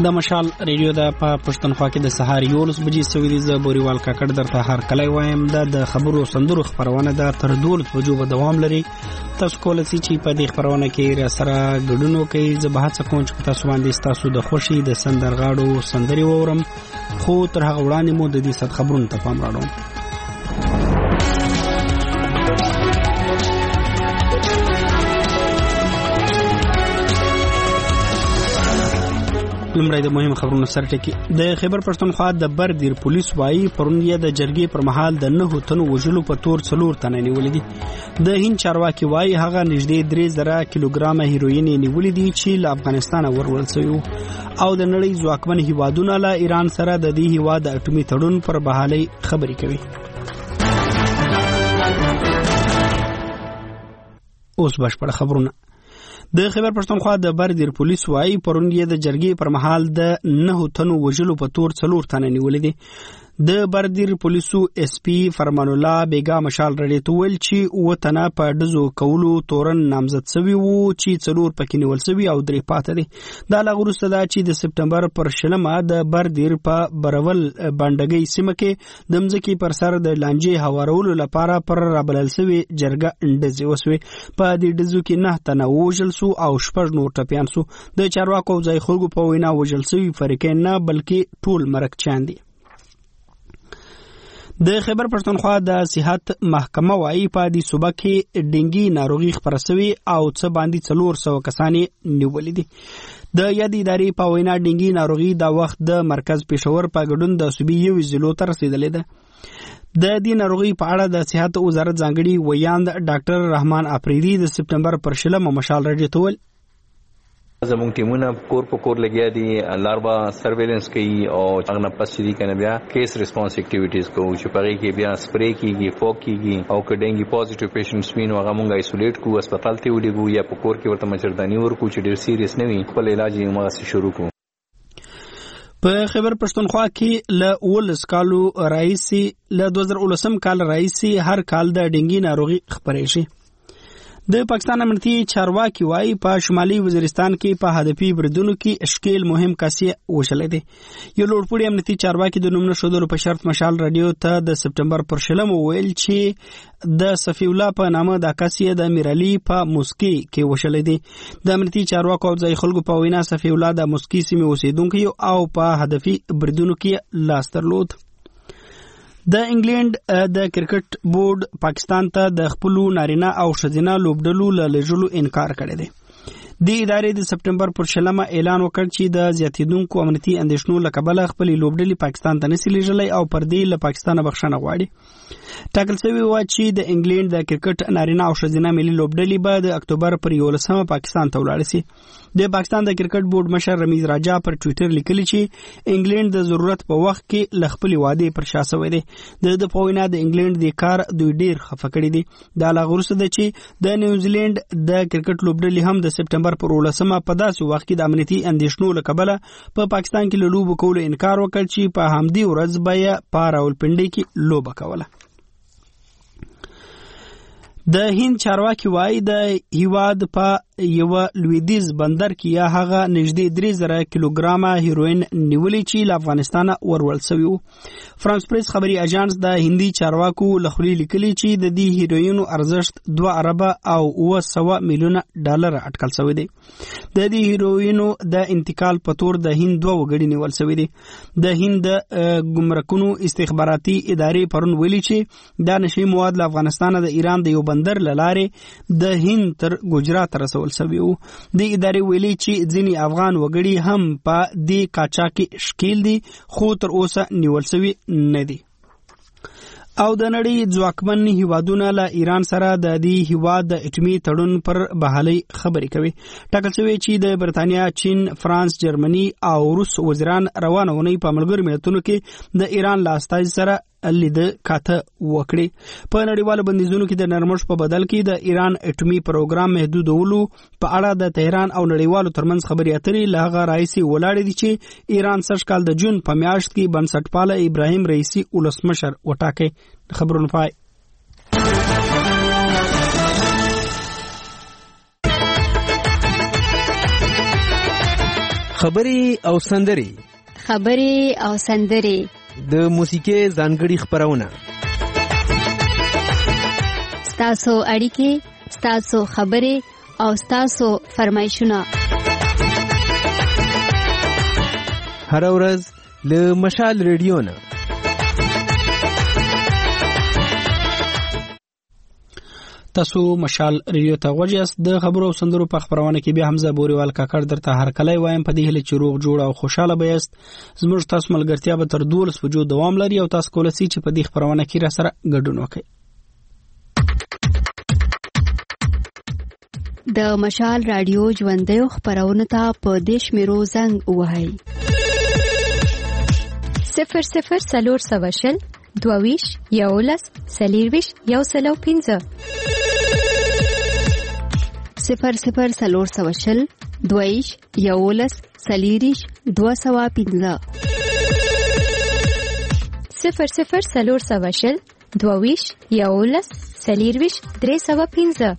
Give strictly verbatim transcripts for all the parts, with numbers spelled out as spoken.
د مشال ریډیو د پښتونخوا کې د سهار یولس بجې سوي د بوريوال کاکړ درته هر کله وایم د خبرو سندرو خبرونه د تر دولت وجوب دوام لري. تاسو کولای شئ چې په دې خبرونه کې را سره ګډون وکړئ. زه به هڅه کوم چې تاسو باندې تاسو د خوشي د سندرغاړو سندري وورم، خو تر هغه وړاندې مو د دې ست خبرونو ته پام راوړم. لمړی د مهم خبرونو سرټکی. د خیبر پښتونخوا د بردیر پولیس وايي پرون یې د جرګې پر مهال د نه تنو وژلو په تور څلور تنه نیولې دي. د هند چارواکي وايي هغه نږدې درې زره کیلوګرام هیروین نیولې دي چې له افغانستانه ورول شوی او د نړۍ ځواکمن هیوادونو له ایران سره د دې هیواد د اټومي تړون پر بحالي خبرې کوي. اوس بشپړ خبرونه. د خیبر پښتونخوا د بردیر پولیس وايي پرون یې د جرګې پر مهال د نه تنو وژلو په تور څلور تنه نیولې دي. د بردیر پولیسو اس پی فرمان الله بیگا مشال رډې ته ویل چې و تنه په دزو کولو تورن نامزد شوی وو چې څلور پکې نیول شوی او درې پاتې دي. دا لغورسته دا چې د سپټمبر پر شلمه د بردیر په برول باندګي سیمه کې د مځکې پر سر د لانجې هوارولو لپاره پر رابلل شوی جرګه اندزي وسوي. په دې دزو کې نه تنه وژل سو او شپږ نور ټپيان سو. د چارواکو ځای خلکو په وینا وژل شوی فرقې نه بلکې ټول مرګ چاندي. د خیبر پښتونخوا د صحت محکمه وايي په دې صوبه کې ډینګي ناروغي خبره شوی او څه باندې څلور سوه کسان نیولې دي. د یادې ادارې په وینا ډینګي ناروغي د وخت د مرکز پېښور په ګډون د صوبې یو ضلع ته رسیدلې ده. د دې ناروغي په اړه د صحت وزارت ځانګړي ویاند ډاکټر رحمان افریدي د سپټمبر پر شلمه مشال رډې ته ویل زموږ ټیمونه کور په کور لګیا دي، لاربا سرویلنس کوي او هغه نه پس چې کنه بیا کیس ریسپانس اکټیویټیز کوو چې پرې کې بیا سپری کیږي، فوک کیږي او کډنګي پوزټیو پیشنټس وینو هغه مونږه ایسولیټ کوو، هسپتال ته وډیګو یا په کور کې ورته مچردانی ورکو چې ډیر سیریس نه وي، خپل علاج یې موږ شروع کوو. په خیبر پښتونخوا کې ل ولس کالو رئیسي ل دوه زره ولسم کال رئیسي هر کال د ډینګي ناروغي خبرې شي. د پاکستان امنیتي چارواکي وايي په شمالي وزیرستان کې په هدفي بریدونو کې اشکیل مهم کاسي وشلې دي. یو لوړپوړي امنیتي چارواکي د نوم نشودلو په شرط مشال رادیو ته د سپټمبر پر شلم ویل چې د صفی الله په نامه د کاسي د میرالي په مسکی کې وشلې دي. د امنیتي چارواکو ځای خلکو په وینا صفی الله د مسکی سیمه اوسیدونکو او په هدفي بریدونو کې لاس درلود. د انګلند د کرکټ بورډ پاکستان ته د خپل نارینه او ښځینه لوبډلو له لېږلو انکار کړی دی. د ادارې د سپټمبر پر شلمه اعلان وکړ چې د زیاتیدونکو امنیتي اندېښنو له کبله خپل لوبډلې پاکستان ته نشي لېږلی او پر دې له پاکستانه بخښنه غواړي. ټاکل شوی و چې د انګلند د کرکټ نارینه او ښځینه ملي لوبډلې به د اکتوبر پر یولسمه پاکستان ته ولاړ شي. د پاکستان د کرکټ بورډ مشر رمیز راجا پر ټوئیټر لیکلی چې انګلند د ضرورت په وخت کې ل خپل وعده پر شا شوی دی. د د پوینا د انګلند د کار دوی ډیر خفه کړی دي. دا لا غوسه ده چې د نیوزیلند د کرکټ لوبډلې هم د سپټمبر پر ولسمه په داسې وخت کې د امنیتي اندېښنو له کبله په پاکستان کې له لوبو کولو انکار وکړ چې په همدې ورځ به یې په راولپنډي کې لوبه کوله. د هند چارواکي وايي د هیواد په یو لویدیز بندر کې یا هغه نږدې درې زره کیلوګرامه هیروین نیولې چې له افغانستانه ورول شوی وو. فرانس پریس خبري اژانس د هندي چارواکو لخوا لیکلي چې د دې هیروینو ارزښت دوه اربه او اوه سوه میلیونه ډالر اټکل شوی دی. د دې هیروینو د انتقال په تور د هند دوه وګړي نیول شوی دي. د هند ګمرکونو استخباراتي ادارې پرون ویلي چې دا نشي مواد له افغانستانه د ایران د یو بندر لاره د هند تر ګجرات رسول شوی وو. د ادارې ویلي چې ځینې افغان وګړي هم په دې کاچا کې شکیل دي خو تر اوسه نیول شوی نه دي. او د نړۍ ځواکمن هیوادونه له ایران سره د دې هیواد د اټومي تړون پر بحالي خبرې کوي. ټاکل شوی چې د برتانیا، چین، فرانس، جرمني او روس وزیران روانه ونې په ملګرو ملتونو کې د ایران له استازي سره لید کاته وکړي. په نړیوالو بندیزونو کې د نرمښت په بدل کې د ایران اټومي پروګرام محدودولو په اړه د تهران او نړیوالو ترمنځ خبرې اترې له هغه رئیسي ولاړې دي چې ایران سږ کال د جون په میاشت کې بنسټپاله ابراهیم رئیسي ولسمشر وټاکي. خبرونه پای. خبري او سندري خبري او سندري د موسیقي ځانګړي خبرونه ستاسو اړیکې ستاسو خبري او ستاسو فرمایشونه هر ورځ له مشال ریډیو نه تاسو مشال ریډیو ته غوږیاست. د خبرو او سندرو په خبرونه کې بیا حمزه بوريوال کاکړ درته هر کله وایم په دې هله چې روغ جوړ او خوشاله بیاست. زموږ تاسو ملګرتیا به تر دولس بجو دوام لري او تاسو کولای شئ چې په دې خبرونه کې را سره ګډون وکړئ. د مشال رادیو ژوندۍ خبرونه ته په دیش میرو زنګ وهاي صفر صفر سلور سواشل دوویش یولس سلیرویش یو سلو پینزه صفر صفر سلور سواشل دوویش یولس سلیریش دو سوا پینزه صفر صفر سلور سواشل دوویش یولس سلیرویش درې سوا پینزه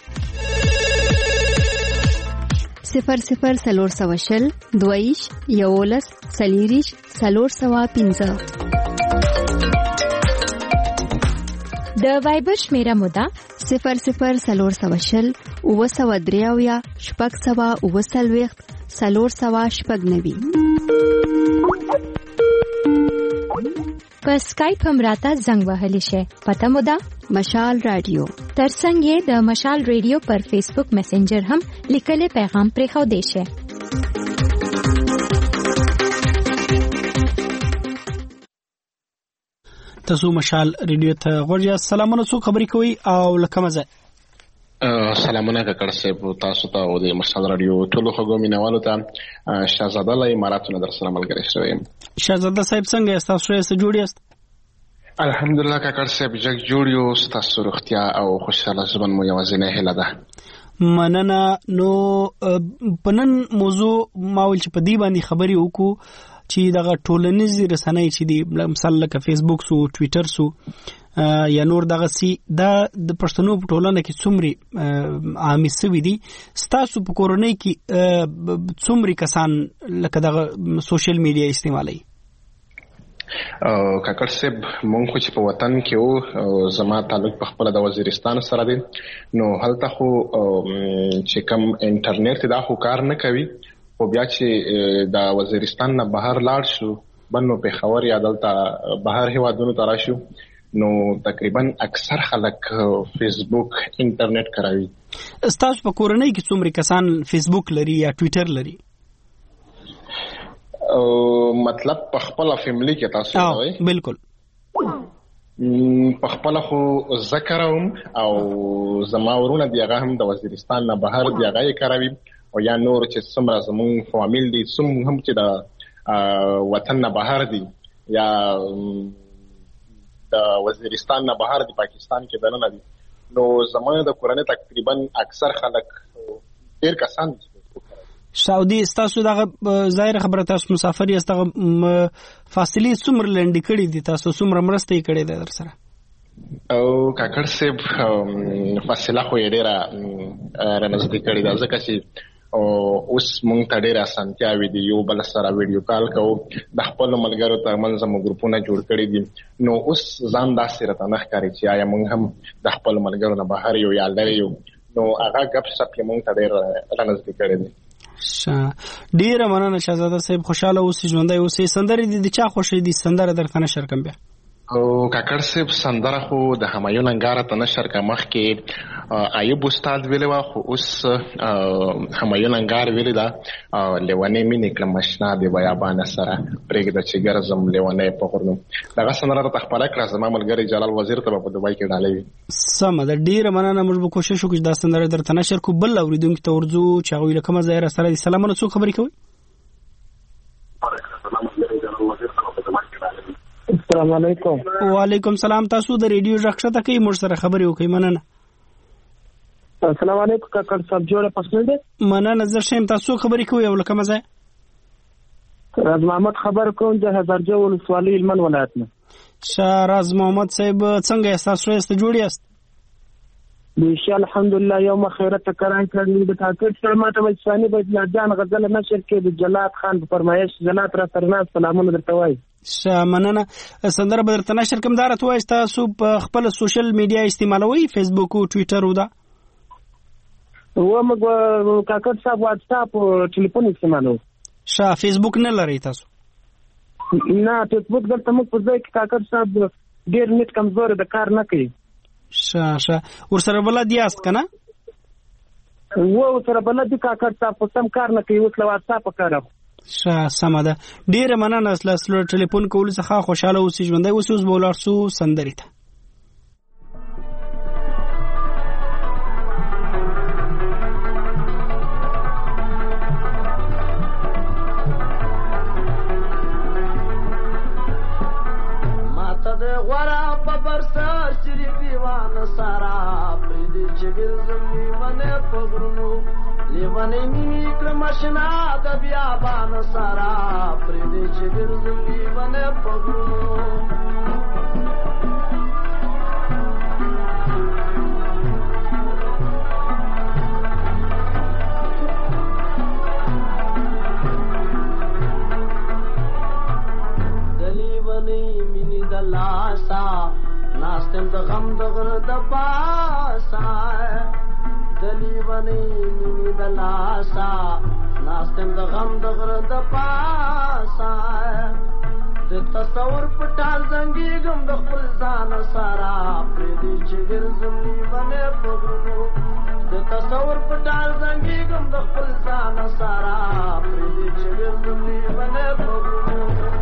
صفر صفر سلور سواشل دوویش یولس سلیریش سلور سوا پینزه د وایبر شمیره مودا صفر صفر سلور سواشل او سوا دریاویا شپږ سوا او سلويخت سلور سوا شپږ نوي په سکایپ هم راته زنګ وهلی شي. پته مودا مشال رادیو ترڅنګ یې د مشال ریډیو پر فیسبوک میسنجر هم لیکلي پیغام پرې خو دی شي. تاسو مشال ریډیو ته غوږیاست. سلامونه، څو خبرې کوي او لکه مزه سلامونه کاکړ صاحب تاسو ته او د مشال رادیو ټولو خلکو مینوالو ته شهزاده له اماراتو نه در سره ملګری شوم. شهزاده صاحب څنګه یاست؟ تاسو یې جوړ یاست؟ الحمدلله کاکړ صاحب جګ جوړ یو. تاسو روغتیا او خوشاله ژوند مو یوازینۍ هیله ده. مننه. نو پنن موضوع ماول چې په دې باندې خبرې وکړو چې دغه ټولنیزې رسنۍ چې دی مثلا لکه فیسبوک سو ټویټر سو یا نور دغه سي دا د پښتنو په ټولنه کې څومره عامي سوي دي. ستاسو په کورونی کې څومره کسان لکه دغه سوشل میډیا استعمالوي؟ کاکړ صاحب مونږ خو چې په وطن کې وو زما تعلق په خپل د وزیرستان سره دی. نو هلته خو چې کوم انټرنیټ دا خو کار نه کوي، خو بیا چې د وزیرستان نه بهر لاړ شو بنو په خبر یا دلته بهر هیوادونو ته راشو نو تقریبا اکثر خلک فیسبوک انټرنیټ کاروي. ستاسو په کورنۍ کې څومره کسان فیسبوک لري یا ټویټر لري؟ او مطلب په خپل فیملی کې تاسو وایي؟ بالکل په خپل خو ذکروم او زما ورونه دی هغه هم د وزیرستان نه بهر دی هغه کاروي او یا نور چې څومره زمون فامیل دي څومره هم چې د وطن نه بهر دي یا د وزیرستان نه بهر دي پاکستان کې دنه دي نو زمونه د کورنۍ تقریبا اکثر خلک ډیر کسان سعودي. ستاسو دغه ظاهر خبره تاسو مسافر یاست، دغه فاصله څومره لنډ کړي دي؟ تاسو څومره مرسته کړي ده در سره؟ او کاکړ صاحب فاصله خو یې ډیره رانږدې کړې ده ځکه چې اوس مونږ ته ډېره اسانتیاوې دي. یو بل سره ویډیو کال کوو، د خپلو ملګرو ترمنځ مو ګروپونه جوړ کړي دي. نو اوس ځان داسې راته نه ښکاري چې آیا مونږ هم د خپلو ملګرو نه بهر یو یا لرې یو. نو هغه ګپ سپ یې مونږ ته ډېر رانږدې کړی دی. ډیره مننه شهزاده صاحب، خوشاله اوسئ، ژوندی اوسئ. سندرې دي د چا خوښې دي؟ سندره درته نشر کم بیا. او کاکړ صاحب سندره خو د همایون انګاره ته نشر کا مخکې ایوب استاد ویلې وا، خو اوس همایون انګار ویلې دا لیوانې مینې کړم مشنا دی بیابان سره پرېږده چې ګرځم لیوانې په غرونو. دغه سندره ته خپله کړه زما ملګری جلال وزیر ته په دوبۍ کې ډالۍ وي. سمه ده، ډیره مننه. موږ به کوشش وکړو چې دا سندره درته نشر کړو. بل اورېدونکي ته ورځو چې هغوی له کومه ځایه راسره دي. سلامونه، څوک خبرې کوي؟ السلام علیکم. وعلیکم سلام. تاسو د ریډیو غږ ښکته کوئ، موږ سره خبرې وکړئ. مننه. السلام علیکم کاکړ صاحب، جوړه پسند ده؟ مننه. زه شیم. تاسو خبرې کوئ او لکه مزه؟ راز محمد خبر کوم د هزارجو ولسوالۍ هلمند ولایت نه. شاه راز محمد صاحب څنګه یاست؟ تاسو یې جوړ یاست؟ بشي الحمدلله یوم خیرت کران کړل د کاکړ سره ماته مچانی به جان غزل نشر کې د جلات خان په فرمایش جلات را سرنا سلامونه درته وای شامننه سندره به درته نشر کوم دارت وای تاسو په خپل سوشل میډیا استعمالوي فیسبوک او ټوئیټر ودا و موږ کاکړ صاحب واتس اپ او ټلیفون استعمالو شا فیسبوک نه لري تاسو نه فیسبوک دلته موږ په ځای کې کاکړ صاحب ډیر نیټ کمزور د کار نه کوي شا شا ورسره بلد یاست کنه و ورسره بلد کاکړ صاحب په سم کار نه کوي اوس له واتس اپ کار شا سم ده ډیر مننه اصله اصله ټلیفون کول څخه خوشاله اوسې ژوندۍ اوس اوس بولار سو سندري ته لیوانی مینی کرمشنا د بیابان سارا پردی چې ګرځم لیوانی پګرونو د لیوانی مینی د لاسا ناستم د غم د غر د پاسا دلیوانی مینی د لاسا ناستم د غم د غر د پاسا د تصور پټال زنګي غم د خپل ځان سارا پردي چې ګرځم لیوانی پګرونو د تصور پټال زنګي غم د خپل ځان سارا پردي چې ګرځم لیوانی پګرونو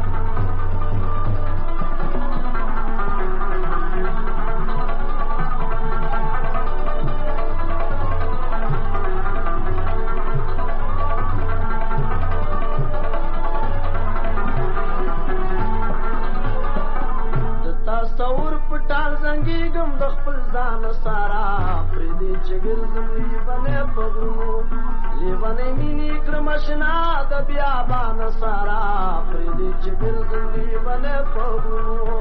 تصور پټال زنګي غم د خپل ځان سارا پردي چې ګرځم لیوانی پګرونو لیوانی مینی کرمشنا د بیابان سارا پردي چې ګرځم لیوانی پګرونو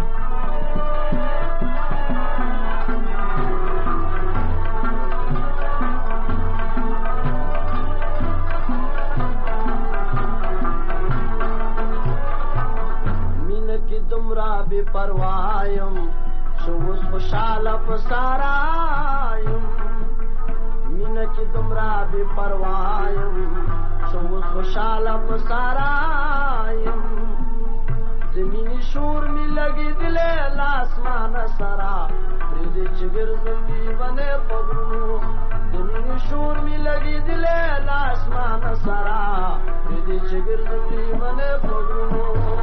دمرا بی پروایم شوز خوشاله پسارایم مینا کی دمرا بی پروایم شوز خوشاله پسارایم زمینی شور می لگی دلے لاسمان سرا پریدی چگر زمین بنے پگرونو زمینی شور می لگی دلے لاسمان سرا پریدی چگر زمین بنے پگرونو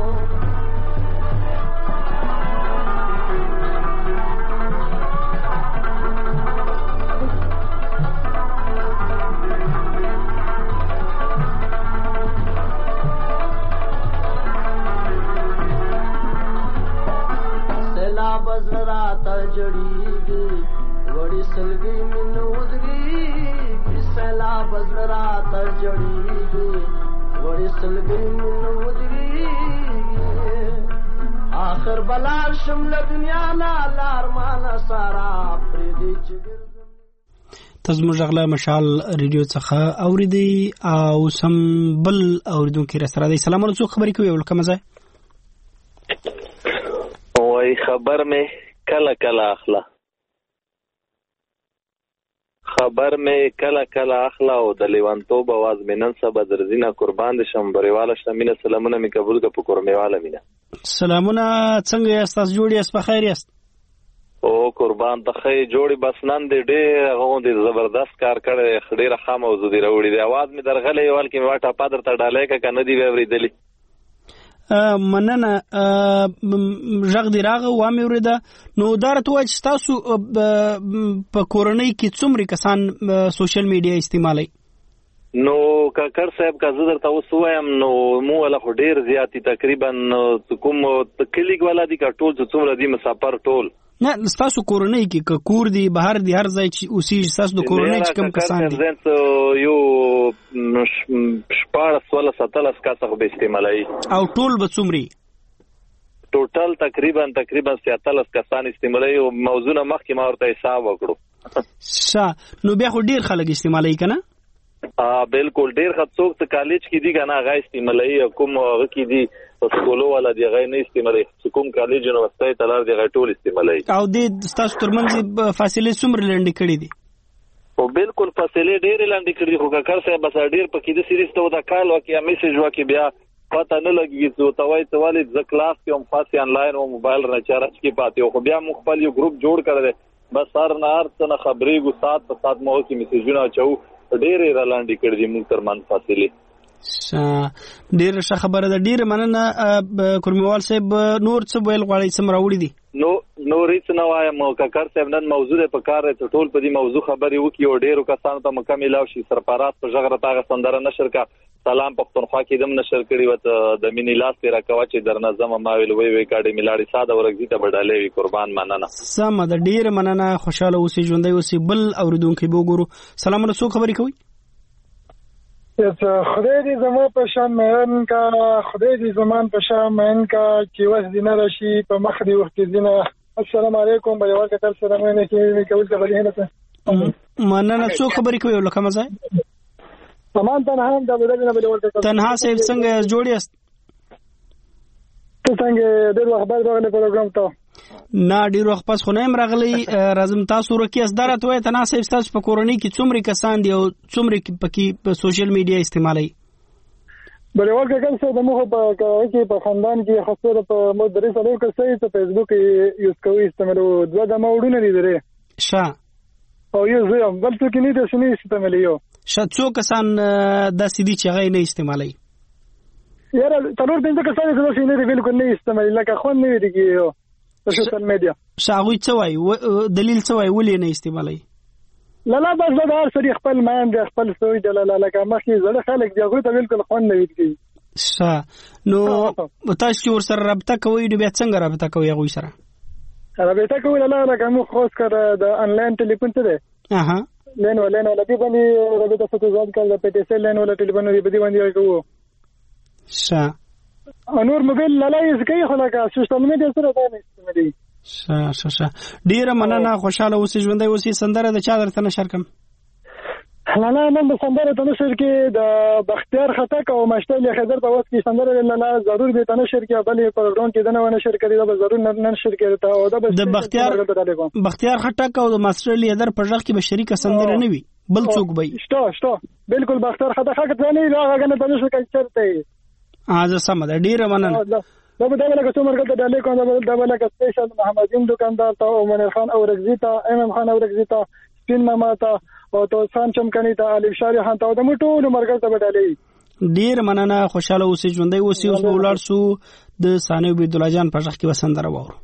بزرات جڑیگی وڑی سلگی من ودریگی سیلا بزرات جڑیگی وڑی سلگی من ودریگی آخر بلار شمل دنیا نا لارمان سارا پریدی چگر تزموږ غلا مشال ریډیو څخه اوریدي او سم بل اوریدونکو سره دی سلام علیکم خبرې کوي ولکم زه وای خبر مې کله کله اخلا خبر مې کله کله اخلا او د لیوانتوب आवाज مې نن سبا درځینه قربان دي شم بریواله شمینه سلامونه مې قبول ک په کورمیواله مینه سلامونه څنګه یاست تاسو جوړ یاست په خیر یاست او قربان ته خې جوړي بس نن دې ډېر غوندې زبردست کار کړی ډېر ښه موضوع دی راوړی دی आवाज مې درغلې ول کې مې واټه پادر ته ډالې ک کنه دی وریدلی مننه ژغ دی راغه و مې ورده نو دارته وای چې تاسو په کورنۍ کې څومره کسان سوشل میډیا استعمالوي نو کاکړ صاحب کا زه درته اوس وایم نو مو ولا خو ډیر زیاتی تقریبا کوم کلیګ والا دي کا ټول څومره دي مسافر ټول نه تاسو کورنۍ کې کور دی بهر دی هر ځای چې اوسې تاسو د کورنۍ چې کم کسان دي یو شپږ سوال ستلس کا څخه به استعمالي او ټول به څومره ټوټل تقریبا تقریبا ستلس کسان استعمالي او موضوع مخکې ما ورته حساب وکړو شا نو بیا خو ډیر خلک استعمالوي کنه ا بالکل ډیر خڅوک ته کالج کې دي کنه غا استعمالي کوم هغه کې دي سکولو والا دی غا نه استعمالي کوم کالج نو واستای تلار دی غا ټول استعمالي او د ستاسو ترمنځ فاصله څومره لنډ کړي دي او بالکل فاصله ډیر لنډ کړي خو کار سره بس ډیر پکې د سیریز ته دا کال وکي میسج وکي بیا پته نه لګي چې توای ته والي ز کلاس کې هم خاص انلاین او موبایل نه چارج کې پاتې خو بیا مخبل یو ګروپ جوړ کړل بس هر نهار څنګه خبرې ګو سات په سات مو کې میسجونه چاو ډېر رالاندې کړی دي موږ ترمن فاصله ډېر ښه خبره ده ډېر مننه کورمیوال صاحب نور څه ویل غواړي سم راوړي دي نو نو ریڅ نو وایم کاکر صاحب نن موضوع په کار ته ټول په دې موضوع خبرې وکي او ډېر کسانو ته مکمل او شي سرپرست په ژغره تاغه سندره نشر کا سلام پښتونخوا کې دم نشر کړی وته د مینی لاس تیرا کوا چې در نظم ما ویل وی وی کاډي ملاړي ساده ورګی ته بدلې وی قربان مننه سم د ډیر مننه خوشاله اوسې ژوندۍ اوسې بل اوریدونکو به وګورو سلام رسو خبرې کوي خدای دې زما په شان مهن کا خدای دې زمان په شان مهن کا چې وس دینه راشي په مخ دی وخت دینه السلام علیکم بل ورته تر سره مې کې کول څه غوښنه نه مننه څو خبرې کوي لکه مزه سامان تنها د بدلنه بل ورته تنها صاحب څنګه جوړی است ته څنګه ډېر وخت بعد راغلی پروګرام ته نه ډېر وخت پس خو نه يم راغلی راځم تاسو ورکی اصدارت وای تنها صاحب تاسو په کورونی کې څومره کسان دي او څومره پکې په سوشل میډیا استعمالي بل ورته کوم څه د مخه په کې په خاندان کې خاصه په مدرسې له کسې ته فیسبوک یوز کوي استعمالو دوه د موډونه دي درې شا او یو زه بل څه کې نه د شنو استعمالي یو شا څو کسان د سیدی چې غي نه استعمالي یاره تلور پنځه کسان د شنو نه بالکل نه استعمالي لکه خو نه دی کیو په سوشل میډیا شاغوي څه وای دلیل څه وای ولې نه استعمالي لا لا بس دا هر سړي خپل مان دی خپل سوي دی لا لا لکه مخکې زړه خلک دی هغه ته بالکل خون نه ویږي ښه نو تاسو ور سره رابطه کوئ نو بیا څنګه رابطه کوئ هغه سره رابطه کوي لا لکه مو خاص کړه د انلاین ټلیفون ته دی اها لین ولین ولا دی باندې رابطه ستو ځان کړل په ټیسل لین ولا ټلیفون دی باندې کوو ښه انور موبایل لا لا یې کوي خو لکه سوشل میډیا سره دا نه استعمالي ښه ښه ښه ډیره مننه خوشاله اوسې ژوندۍ اوسې سندره د چا درته نشر کوم لا لا نن د سندره ته نشر کې د بختیار خټک او مشتل خضر په وخت کې سندره لا لا ضرور به ته نشر کې بلې پروګرام کې دنه ونشر کړي دا به ضرور نه نشر کړي ته او دا د بختیار بختیار خټک او د ماستر لیدر په ځخ کې به شریک سندره نه وي بل څوک به شته شته بالکل بختیار خټک خټک نه راغنه ته نشر کوي چرته اځه سم ده ډیره مننه دا به دا لکه څومره کله ډالې کوم دا به لکه سپیشل محمدین دکاندار ته او منیر خان او رغزی ته امام خان او رغزی ته سپین ماما ته او تو سان چمکنی ته الف شاری خان ته د مټو مرګ ته به ډالې ډیر مننه خوشاله اوسې ژوندۍ اوسې اوس ولر سو د ثاني عبد الله جان په ځخ کې وسندره وورو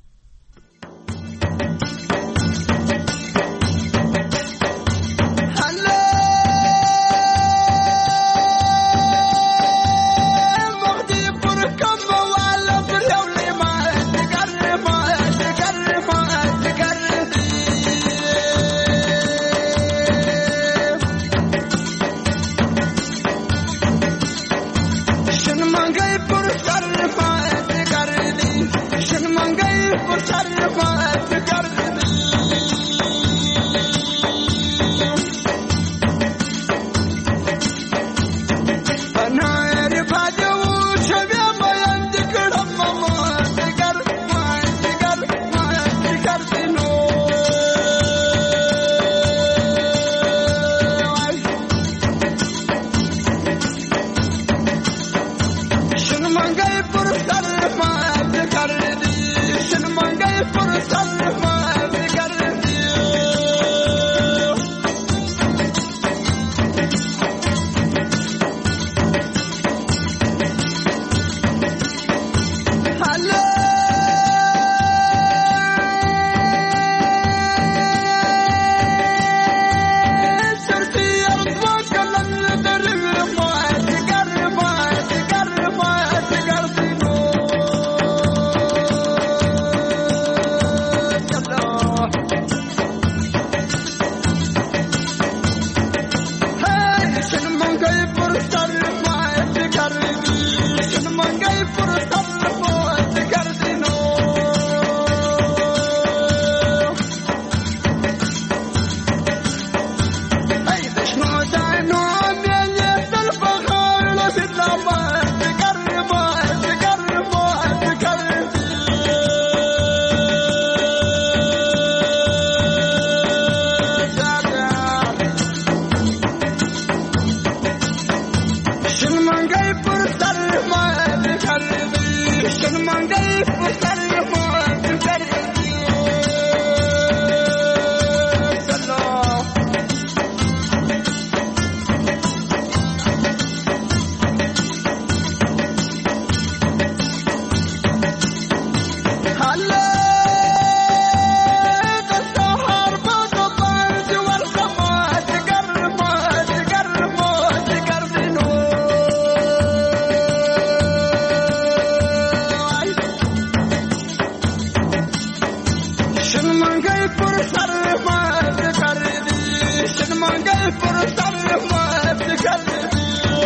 منګل پر سر مات کړ دې شین منګل پر سر مات کړ دې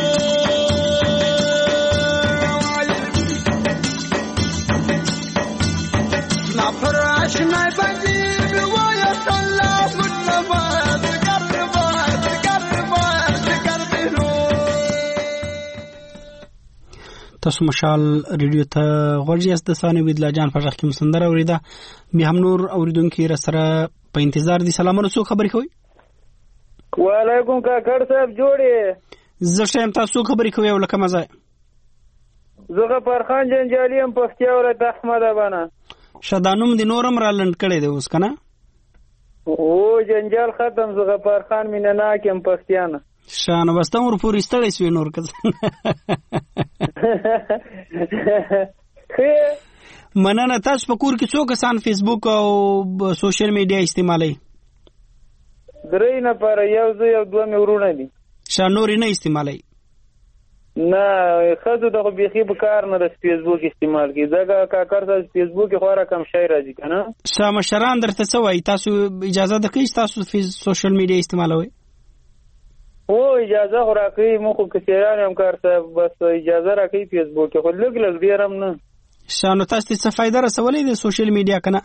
نا پر آشنا باندې وای الله مطلبات ګربات ګربات ګربلو. تاسو مشال ریډیو ته غوړی است د ثاني بدلا جان په ځخ کې مسندر اوریدا به هم نور اوریدونکو سره په انتظار دي. سلامونه څو خبرې کوي؟ وعلیکم کاکړ صاحب جوړې زه شم تاسو خبرې کوي ولکه مزه زغه پرخان جنجالي هم پختیا ولایت احمد ابانا شدانوم د نورم را لند کړي دی اوس کنه او جنجال ختم زغه پرخان مینه نا کوم پختیانه شانه واستم ور پوری ستړی سوی نور کز مننه. تاسو په کور کې څو کسان فیسبوک او سوشل میډیا استعمالوي؟ درې نه پر یو زه یو دوه مې ورونه دي. شانوري نه استعمالوي؟ نه خزو دغه بيخي به کار نه د فیسبوک استعمال کی ځکه کاکر د فیسبوک خورا کم شي راځي کنه. شامه شران درته څه وای؟ تاسو اجازه ده کې تاسو سوشل میډیا استعمالوي؟ او اجازه خو راکړي مو خو کثیران هم کار صاحب بس اجازه راکړي فیسبوک خو لګ لګ ډیرم نه. شانو تاسو څه فائدہ رسولې د سوشل میډیا کنه؟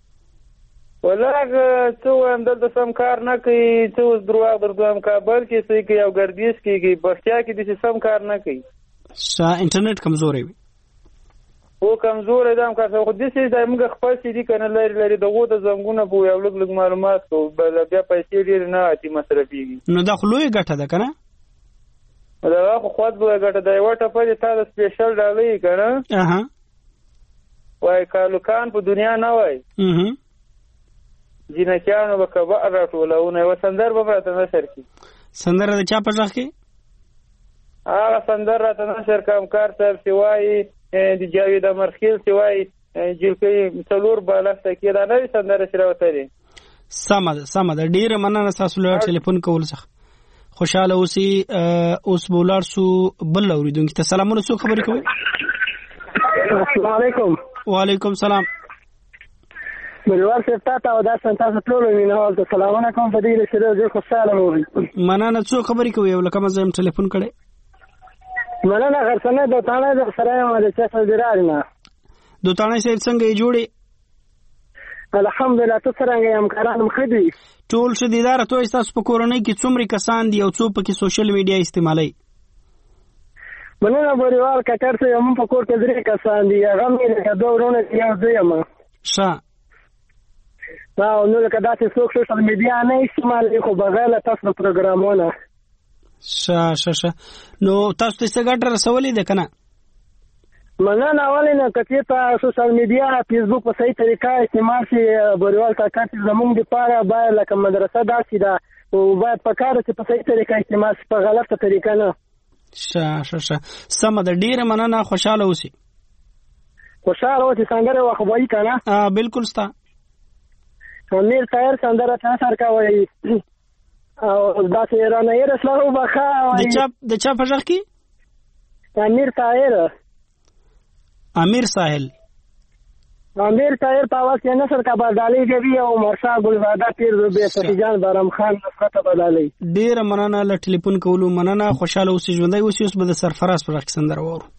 ولګ څو هم دلته سم کار نه کوي څو دروغ درځم کابل کې سې کې یو ګردیش کې بختیا کې د سم کار نه کوي. شا انټرنیټ کمزورې وي او کمزورې دام کا خو د سې د موږ خپل سې دي کنه لري لري دغه د زنګونه په یو لګ لګ معلومات کو بل بیا پیسې ډیر نه اتی مصرفيږي نو دا خلوی ګټه ده کنه. دا خو خود به ګټه دی وټه په تا د سپیشل ډالې کنه. اها وای کالو کان په دنیا نه وای. اها جنکیانو وکبا راټولونه وسندر به راته نشر کی. سندر د چا په ځخ کې؟ هغه سندر راته نشر کوم کار صاحب سیوای د جاوید امرخیل سیوای جلکې څلور بالښت کې دا نه سندر سره وته. سمه سمه د ډیره مننه تاسو له ټلیفون کول څخه خوشاله اوسئ. اوس بولار سو بل اوریدونکو ته سلامونه څو خبرې کوي؟ السلام علیکم. وعلیکم سلام. بریوار صاحب تاسو او دا تاسو ټول وینئ ته سلامونه کوم په دې سره زه خوشاله وم. مننه څو خبرې کوي ولکه ما زم ټلیفون کړي؟ مننه غرسنه د تانه د سره ما د چا سره نه د تانه سره څنګه جوړي؟ الحمدلله تاسو څنګه یم کاران مخدي ټول شدیدار ته تاسو په کورونی کې څومره کسان دي او څو په کې سوشل میډیا استعمالوي؟ مننه بریوار کټر ته یم په کور کې درې کسان دي هغه مې له دوه ورونه یو ځم ښه دا نو لکه داسې څوک سوشل میډیا نه استعمالوي خو بغیر تاسو پروګرامونه ښه ښه ښه نو تاسو ته څه ګټه رسولې ده کنه؟ مننه اولینه کچې ته سوشل میډیا فیسبوک په صحیح طریقه استعمال شي بریوال کا کار زموږ لپاره باید لکه مدرسه داسې ده او باید په کار چې په صحیح طریقه استعمال شي په غلطه طریقه نه. ښه ښه ښه سمه ده ډیره مننه خوشاله اوسئ. خوشاله اوسئ څنګه وخت وایي کنه؟ ها بالکل ستا امیر طاهر سندره تاسو کوي او داسې رانه یې رسلو بخا د چا د چا په ځخ کې؟ امیر طاهر امیر ساحل امیر طاهر په واس کې نصر کا بدالي کوي او مرشا ګلزاده پیر ربي فتیجان برم خان نصرت بدالي. ډیر مننه ل ټلیفون کولو مننه خوشاله اوسئ ژوندۍ اوسئ. اوس به د سرفراز پر ځخ سندره وورو.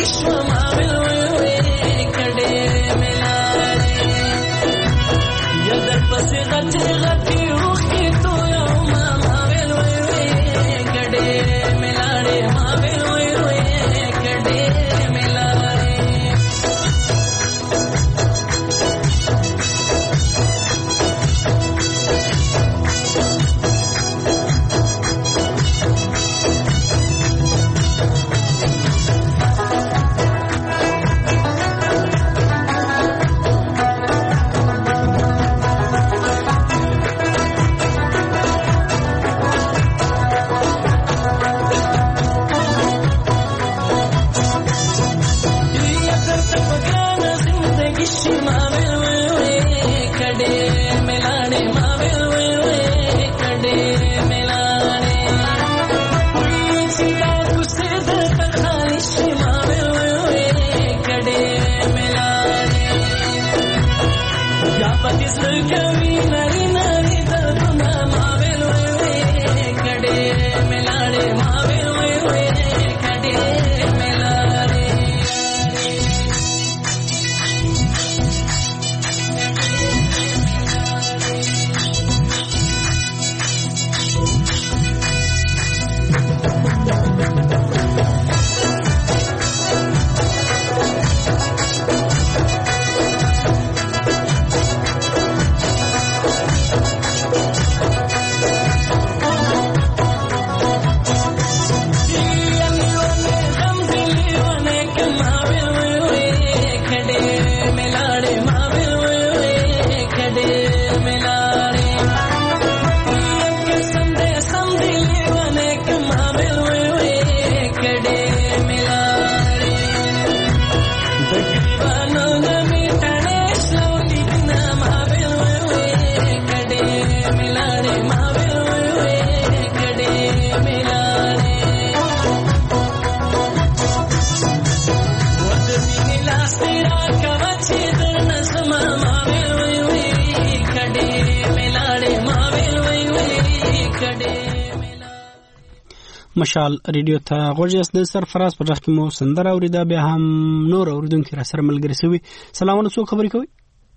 مشال ریډیو ته غوږیاست. د سرفراز په ځخ کې مو سندره اوریده، بیا هم نور اوریدونکو را سره ملګری شوي. سلامونه، څوک خبرې کوي؟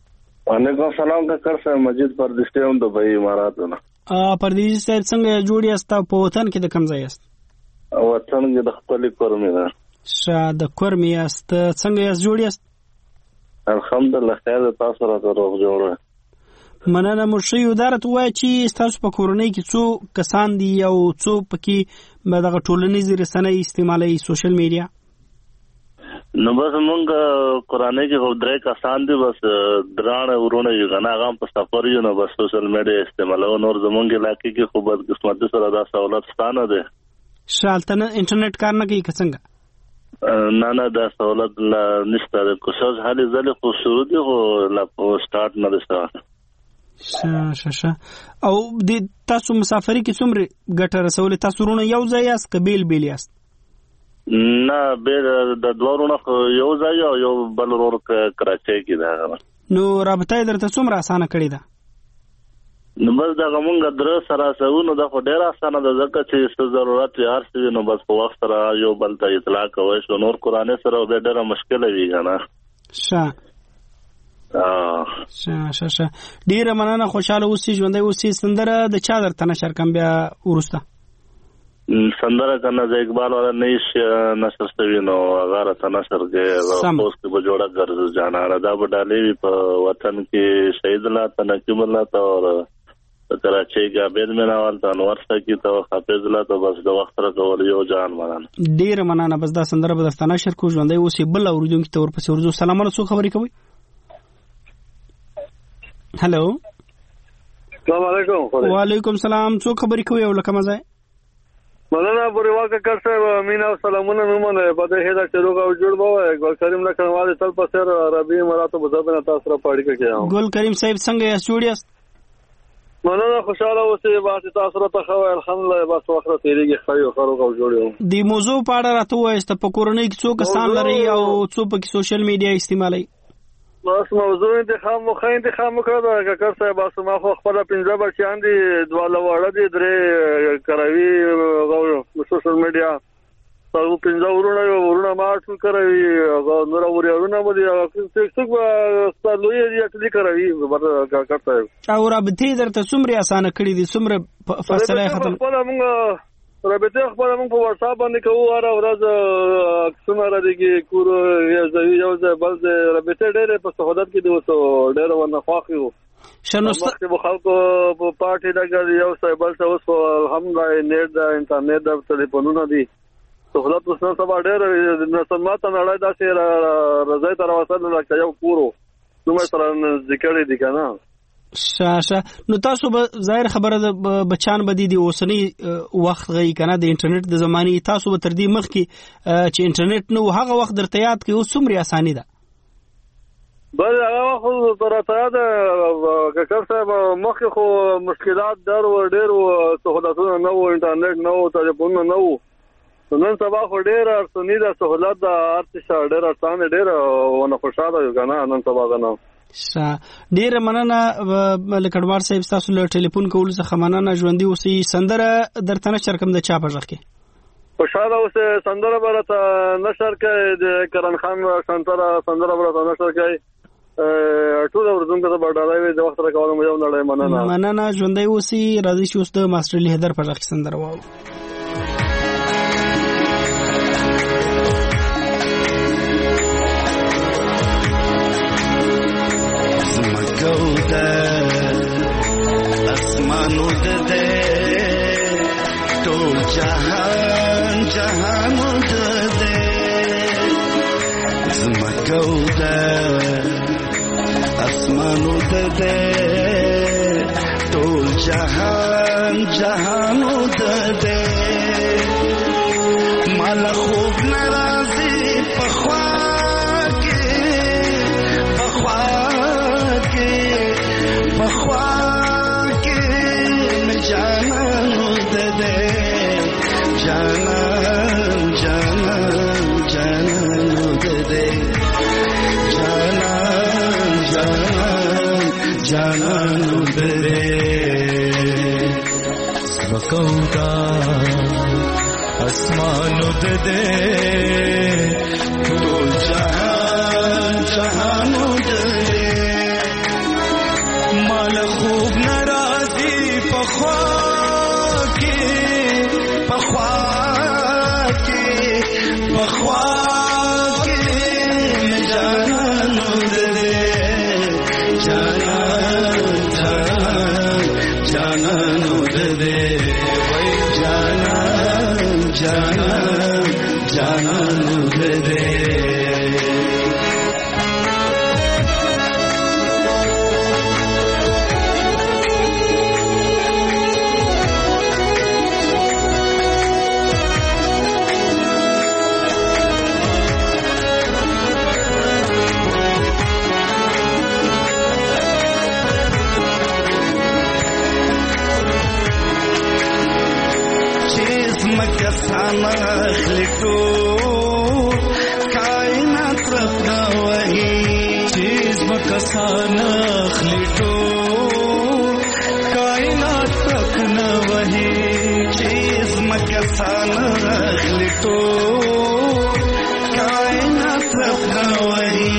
وعلیکم السلام ډاکټر صاحب، مجید پردیسي هم د بې اماراتونه. ا پردیسي صاحب څنګه جوړ یاست؟ په وطن کې د کوم ځای یاست؟ وطن کې د خپل کورمې ده. شه د کورمې یاست، څنګه یاست؟ جوړ یاست؟ الحمدلله خیر، تاسو راته روغ جوړه. مننه. مرشي ادارت وای چې تاسو په کورنۍ کې څو کسان دي او څو پکې دغه ټولنیزې رسنۍ استعمالوي، سوشل میډیا؟ نو بس مونږ کورنۍ کې خو درې کسان دي، بس درانه ورونه یو کنه، هغه په سفر یو، نو بس سوشل میډیا استعمالو. نور زمونږ علاقې کې خو بد قسمت سره دا سہولت ستانه ده. شالتنه انټرنیټ کار نه کوي څنګه؟ نه نه دا سہولت نشته ده. کوشش حالي ځل خو شروع دي، خو لا سٹارټ نه ده. شه شه شه او د تاسو مسافری کې څومره ګټه رسولې؟ تاسو رونه یو ځای یاست که بیل بیل یاست؟ نه بیل د دوه رونه یو ځای او یو بل ورور کراچۍ کې ده. نو رابطه یې درته څومره اسانه کړې ده؟ نو بس دغه مونږ درې سره سوو، نو دا خو ډېره اسانه ده، ځکه چې څه ضرورت یې هر څه وي نو بس په وخت سره یو بل ته اطلاع کوی شو. نور کورانۍ سره بیا ډېره مشکله وي که نه. شه شه شه شه ډیره مننه، خوشاله اوسئ، ژوندی اوسئ. سندره د چا درته نشر کم بیا وروسته؟ سندره کنه د اقبال والا نیش نشر شوی، نو هغه راته نشر کې اوس کې به جوړه ګرځي جانانه. دا به ډالۍ وي په وطن کې، شهید الله ته، نقیب الله ته، او کراچۍ کې عبید میناوال ته، انور ساقي ته، حافظ الله ته. بس د وخت سره کول یو جان مننه، ډیره مننه. بس دا سندره به درته نشر کو، ژوندی اوسئ. بل اوریدونکو ته ورپسې ورځو. سلام علیکم، څوک خبرې کوي؟ هلو، السلام علیکم. وعلیکم السلام، څوک خبرې کوي او لکه مزه؟ مولانا بوروا ککر صاحب، مینا سلامونه نومونه په دې هدا چې روغ او جوړ بوه. ګل کریم لکنواله تل په سر عربي مراتب بزبنه تاسو را پاړی کې. ګل کریم صاحب څنګه یې جوړ یاست؟ مولانا خوشاله اوسئ، باسي تاسو را ته خو الحمدلله بس وخت تیریږي، خایو خروغ او جوړ یو. د موضوع په اړه راته وایست، په کورنۍ کې څو کسان لري او څو په سوشل میډیا استعمالوي؟ بس موضوع انتخاب مخه انتخاب وکړه ککر صاحب. بس ما خو خپل پنځه بچیان دي، دواله وړه دي، درې کراوي غو سوشل میډیا څو پنځه ورونه ورونه ما ټول کوي نور ورونه مودي څه څه ستاسو یې ټلی کوي ورته کاټه او رابطې درته څومره اسانه کړې دي څومره فاصله ختم خپل موږ رابطه خپل موږ په واتس اپ باندې کوو هر ورځ څومره راځي کور یو ځای بل ځای رابطه ډېره په سہولت کې دی اوس ډېر ونه خواخیو شنو ست په خلکو په پارټي دا یو ځای بل څه اوس الحمدلله نیټ دا انټرنیټ دا ټلیفونونه دي سہولت اوس نن سبا ډېر نه سماته نړۍ دا چې راځي تر وسل راځي یو کورو نو مثلا ذکر دي کنه شاشه نو تاسو به ظاهر خبره د بچان بدی دی اوسنی وخت غي کنه د انټرنیټ د زماني تاسو به تر دې مخ کې چې انټرنیټ نو هغه وخت درته یاد کې اوس څومره اساني ده بل هغه وخت درته یاد ککر صاحب مخ خو مشکلات در و ډېر و سہولتونه نو انټرنیټ نو ټلیفون نو نن سبا خو ډېر ارسنی د سہولت د ارتشه ډېر آسان ډېر ونه خوشاله یو کنه نن سبا غنه شا ډیر مننه لکړوار صاحب تاسو له ټلیفون کول څخه مننه ژوندۍ اوسئ سندره درته نشر کوم د چا په ځخ کې خوشاله اوسه سندره برته نشر کوي د کرن خان سندره سندره برته نشر کوي ټول ورزونکو ته بډاله د وخت راکولم یو نړۍ مننه مننه ژوندۍ اوسئ راځي چې اوس د ماستر علي حیدر په ځخ کې سندره واو اسمانو دے تو جہان جہانو دے زمکو دے اسمانو دے تو جہان جہانو دے مال خوب ناراضی پخوا کے پخوا کے پخوا कौदा आसमानो दे तो जहान जहानो दे माल खूब नाराजी पखवा के पखवा के पखवा के जानो दे जाना जाना दे जाना जाना जाना दे خلقو कायनात रखना वही चीज मकसाना खलिटो कायनात रखना वही चीज मकसाना खलिटो कायनात रखना वही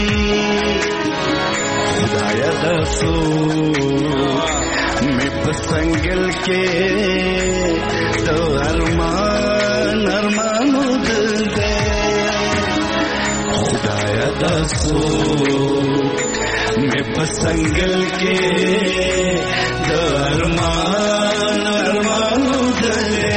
खुदाया दसो मैं पसंगल के तो अरमान अरमान दे खुदाया दसो मैं पसंगल के तो अरमान अरमान दे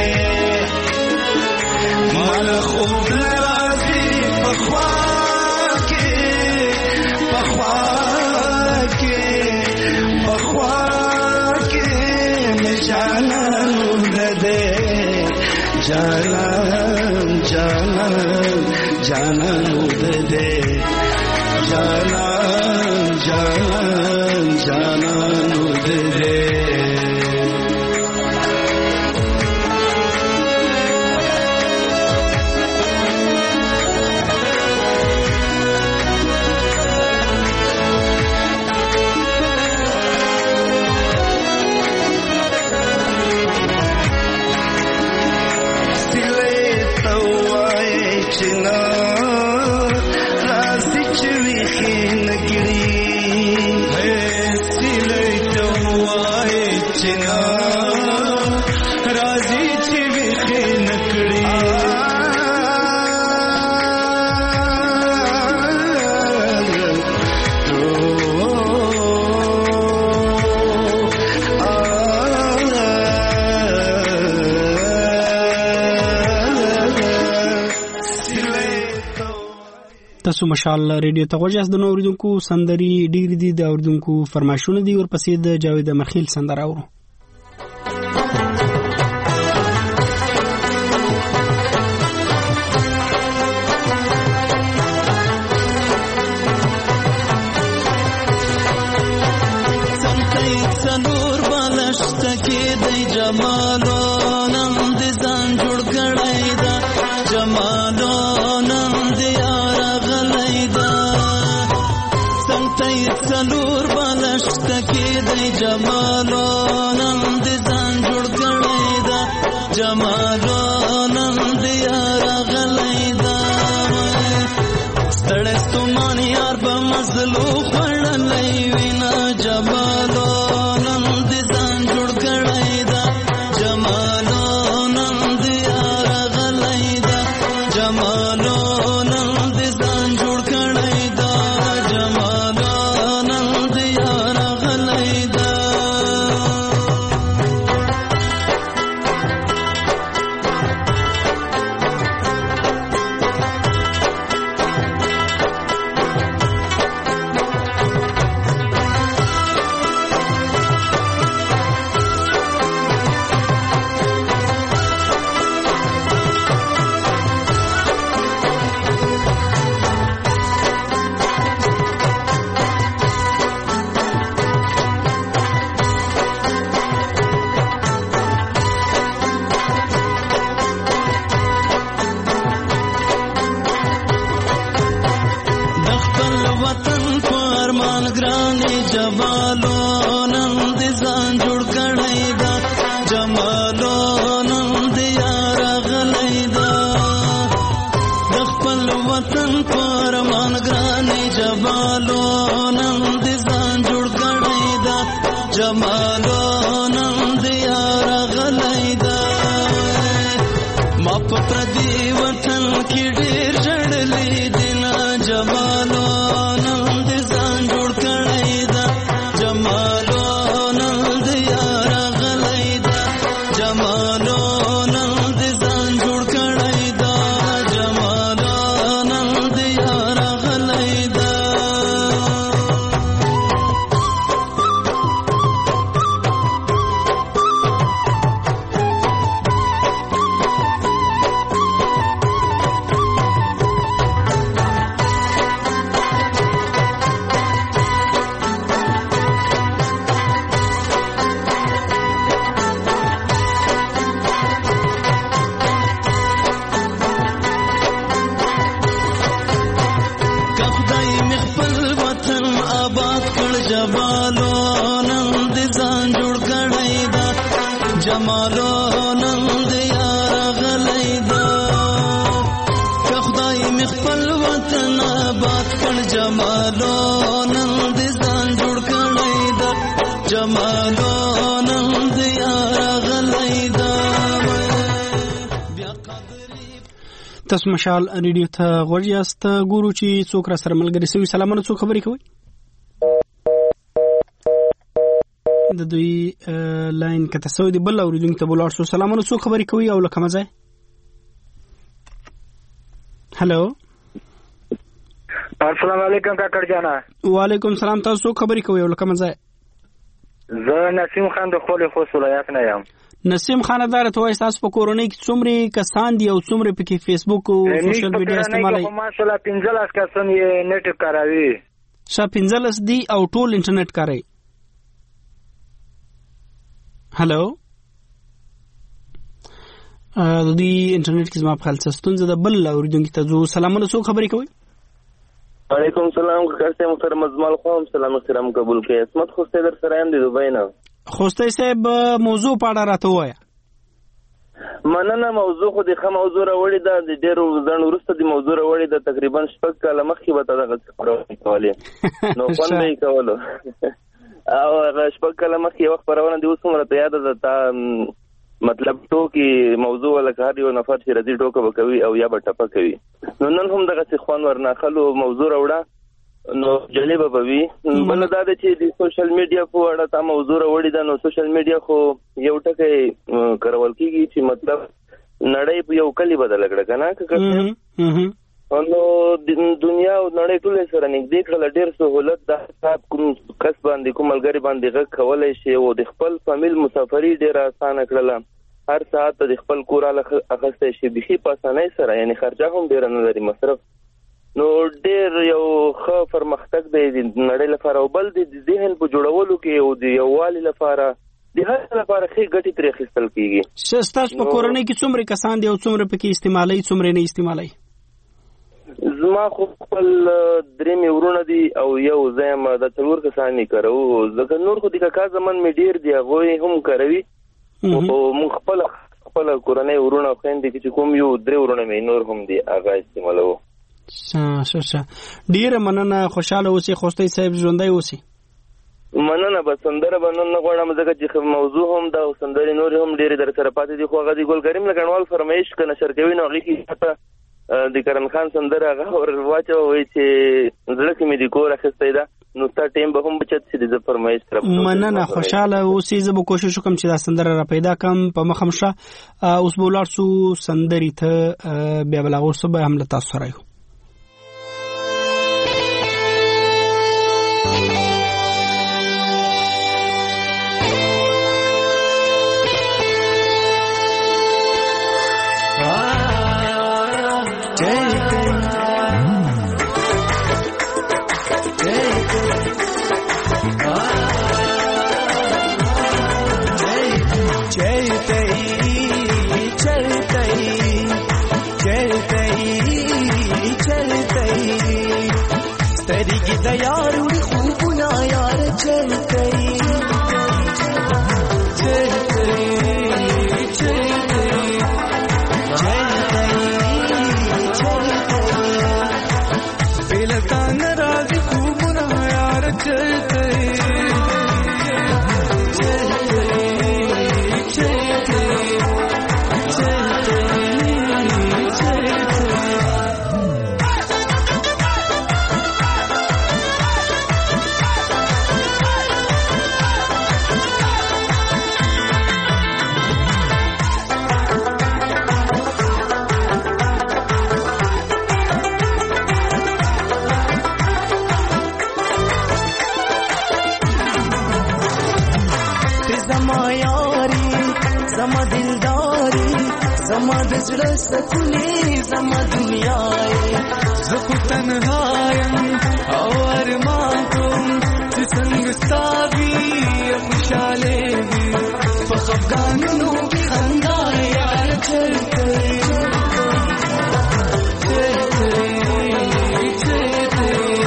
माल खूब नाराजी पखवा के पखवा के पखवा के मैं जाना दे जाना जाना जाना दे जाना जाना जाना दे چنا راځي چې ویخې نګړي سیلې ته وای چنا راځي چې ویخې نګړي تاسو مشال ریډیو ته غوښیاست د نوریدونکو سندري ډیری دي د اوریدونکو فرمایشونه دي ورپسې د جاوید مرخیل سندره اورو سنتي څنور بالشت کې د جمالو نن د ځان جوړ کړای دا جمالو څلور بالشت کې د جمالو نن د ځان جوړ کړی دا جمالو نن د یار غلی دا ستړی ستومان یار به مزلو خوړلی وینا جمالو نن د ځان جوړ کړی دا جمالو نن د یار غلی دا جمالو نن د ځان جوړ کړی دا جمالو تاسو مشال ریډیو ته غوښیاست ګورو چې څوک را سره ملګری سوي سلامونه څوک خبرې کوي د دوی لاین کته سوي دی بل اوریدونکو ته بلار سو سلامونه څوک خبرې کوي او لکه مزه هالو السلام علیکم کاکړ جانا وعلیکم سلام تاسو څوک خبرې کوي او لکه مزه زه نسیم خان د خولې خو ولایت نه یم نسیم خاندار ته وایي تاسو په کورونی کې څومره کسان دي او څومره په کې فیسبوک او سوشل میډیا استعمالوي ماشاءالله پنځلس کسان یې نت کاروي شا پنځلس دي او ټول انټرنیټ کاروي هالو د دې انټرنیټ کې زما په خپل ستونزه د بل اوریدونکو ته زو سلامونه څوک خبرې کوي وعلیکم سلام کاکړ محترم اجمل خان سلام احترام قبول کړئ اسمت خوسته در سره ام دی دوبای نه خوسته صاحب موضوع پاړه راته وایا مننه. موضوع خو د ښه موضوع راوړې ده، د ډېرو ځنډ وروسته د موضوع راوړې ده. تقریبا شپږ کاله مخکې به ته دغه خپرونې کولې، نو خوند به یې کولو. او هغه شپږ کاله مخکې یوه خپرونه د اوس څومره ته یاده ده، تا مطلب ټوکې موضوع لکه هر یو نفر چې راځي ټوکه به کوي او یا به ټپه کوي. نو نن هم دغسې خوند ورناخلو موضوع راوړه، نو جالبه به وي. بله دا ده چې د سوشل میډیا په اړه تا موضوع راوړې ده. نو سوشل میډیا خو یو ټکی کارول کېږي چې مطلب نړۍ په یو کلي بدله کړه که نه، نو دنیا او نړۍ ټولې سره نږدې کړله. ډېر سهولت د حساب کوم کس باندې کوم ملګري باندې غږ کولی شي او د خپل فامیل مسافري ډېره اسانه کړله. هر ساعت د خپل کور اله اخیستی شي بېخي په اسانۍ سره، یعنې خرچه هم ډېره نه لري مصرف. نو ډېر یو ښه پرمختګ دی د نړۍ لپاره. او بل د ذهن په جوړولو کې او د یووالي لپاره د هر لپاره ښې ګټې ترې اخیستل کېږي. ستاسو په کورنۍ کې څومره کسان دي او څومره پکې استعمالوي څومره نه استعمالوي؟ زما خو خپل درې مې ورونه دي او یو زه یم، دا څلور کسان یې کاروو. ځکه نور خو د کاکا زمن مې ډېر دي، هغوی هم کاروي. خو موږ خپله خپله کورنۍ ورونه او خویندې کې چې کوم یو درې ورونه مې نور هم دي هغه استعمالوو. ښه ښه، ډېره مننه. خوشحاله اوسئ خوستی صاحب، ژوندی اوسئ. مننه. به سندره به نن نه غواړم ځکه چې موضوع هم ده او سندرې نورې هم ډېرې در سره پاتې دي. خو هغه د ګل کریم لګنوال فرمایش که نشر کوي نو هغې کې حتی د کرن خان سندره هغه ور واچوه، وایي چې زړه کې مې د کور اخیستی ده، نو ستا ټایم به هم بچت شي د زه فرمایش سره. مننه، خوشحاله اوسئ. زه به کوشش وکړم چې دا سندره را پیدا کړم. په مخه م شه. اوس به ولاړ شو سندرې ته، بیا به له هغو څه به هم له تاسو سره یو. यारुड़ी खूब ना यार चल गई चल गई चल गई चल गई बेलका नाराज खूब ना यार चल गई चल गई चल गई चल गई चल زړه سکونې زما دنیا یې زه خو تنها یم او ارمان کوم چې څنګه ستا وي خوشحالې وي په خفګانونو کې خندا یار چل کوي چل کوي چل کوي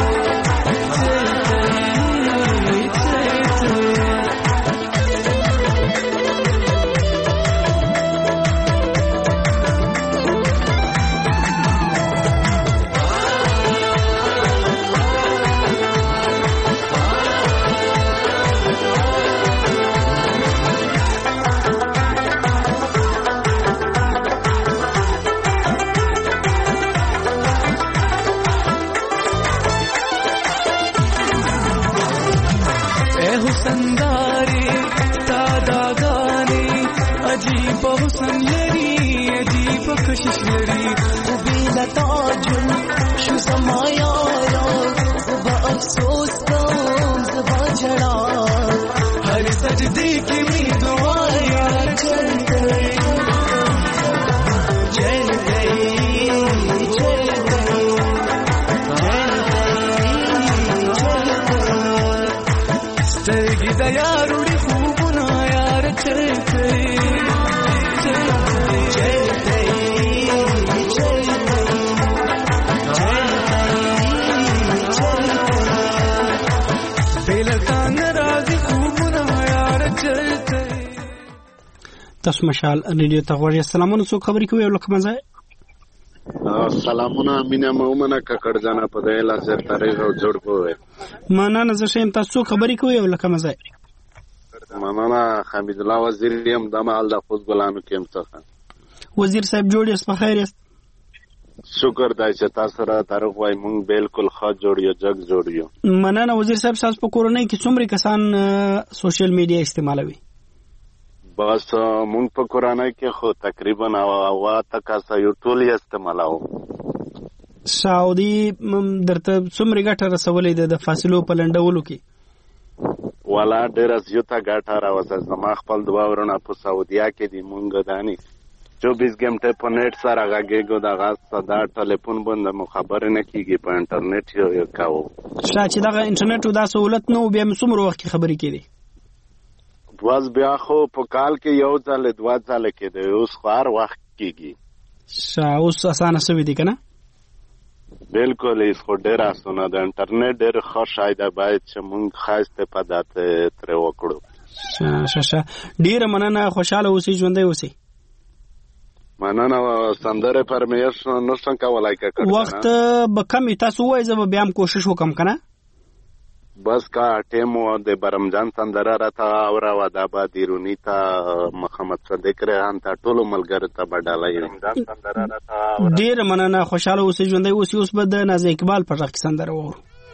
تاسو مشال ریډیو ته غوړی. سلامونه، څو خبرې کوي ولکه مزه؟ سلامونه مینه مومنه ککړ جنا په دې لاسه تاریخ او جوړ کوی. مننه زه شیم تاسو خبرې کوي ولکه مزه؟ مننه حمید الله وزیر یم د محل د خود ګلانو کې څخه. وزیر صاحب جوړ یې په خیر یاست؟ شکر دای چې تاسو را تعارف وای مونږ بالکل ښه جوړ یو جګ جوړ یو. مننه وزیر صاحب. تاسو په کورنۍ کې څومره کسان سوشل میډیا استعمالوي؟ بس مونږ په کورنۍ کې خو تقریبا او تا کاسه یو ټول یې استعمالو. سعودي درته څومره ګټه رسولې ده د فاصلو په لنډولو کې؟ والا ډېر زیاته ګټه راوځه. زما خپل دوه ورونه په سعودیا کې دي. مونږ دانی چوبیس घंटे په نیټ سره غږیږو د غاز صدا ټلیفون باندې مخابره نه کیږي په انټرنیټ یو کاو. شاته دغه انټرنیټ دا سہولت نو بیا څومره وخت خبرې کړي؟ واز بیا خو په کال کې یو ځل دوا ځل کې دی. اوس خار وخت کیږي. شا اوس اسانه سوي دي کنه؟ بالکل ایس خو ډیر اسانه ده. انټرنیټ ډیر ښه شاید باید چې مونږ خاصه پدات تر وکړو. شا شا ډیر مننه. خوشاله اوسئ، ژوندۍ اوسئ. مننه. سندره پرمیش نشم کولای که وخت به کمی تاسو وای زه به هم کوشش وکم کنه. بس کا ټیمو د برمجان سندره راته اورا ودا با دیرونی تا محمد صدیق ریحان تا ټولو ملګرو ته بدلای برمجان سندره راته. ډیر مننه. خوشاله اوسئ، ژوندۍ اوسئ. اوس به د ناز اقبال پر غږ سندره وورو.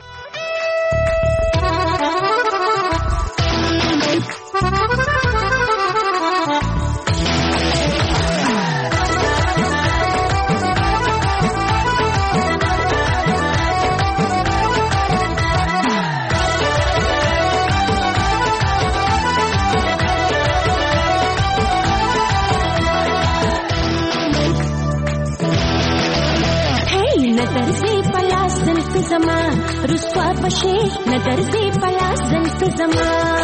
زما رسوا بشي نظر دې پلاس زلف زما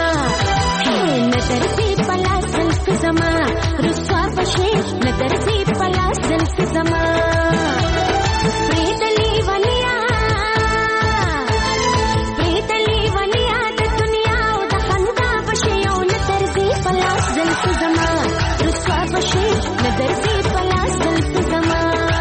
نظر دې پلاس زلف زما رسوا بشي نظر دې پلاس زلف زما پریدلی ولیا پریدلی ولیا د دنیا او د خندا بشي او نظر دې پلاس زلف زما رسوا بشي نظر دې پلاس زلف زما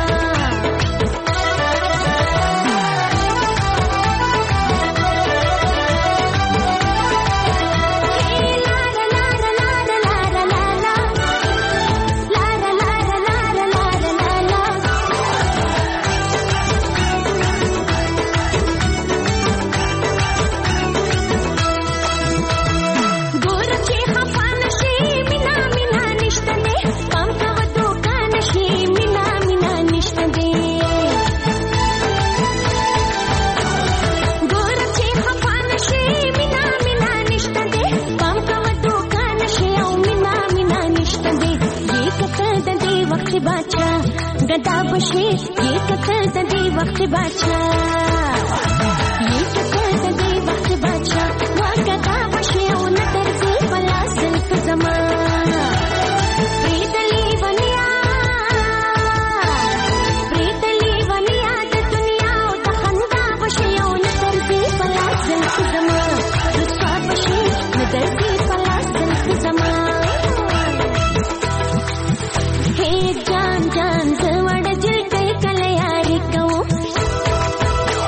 गदा बशे ये कथल दे वक्त बाचा ये कथल दे वक्त बाचा वा गदा बशे ओ नजर दे पला सिल्फ जमा प्रीतली वनिया प्रीतली वनिया द दुनिया ओ द खंदा बशे ओ नजर दे पला सिल्फ जमा रुसवा बशे नजर दे पला सिल्फ जमा हे जान जान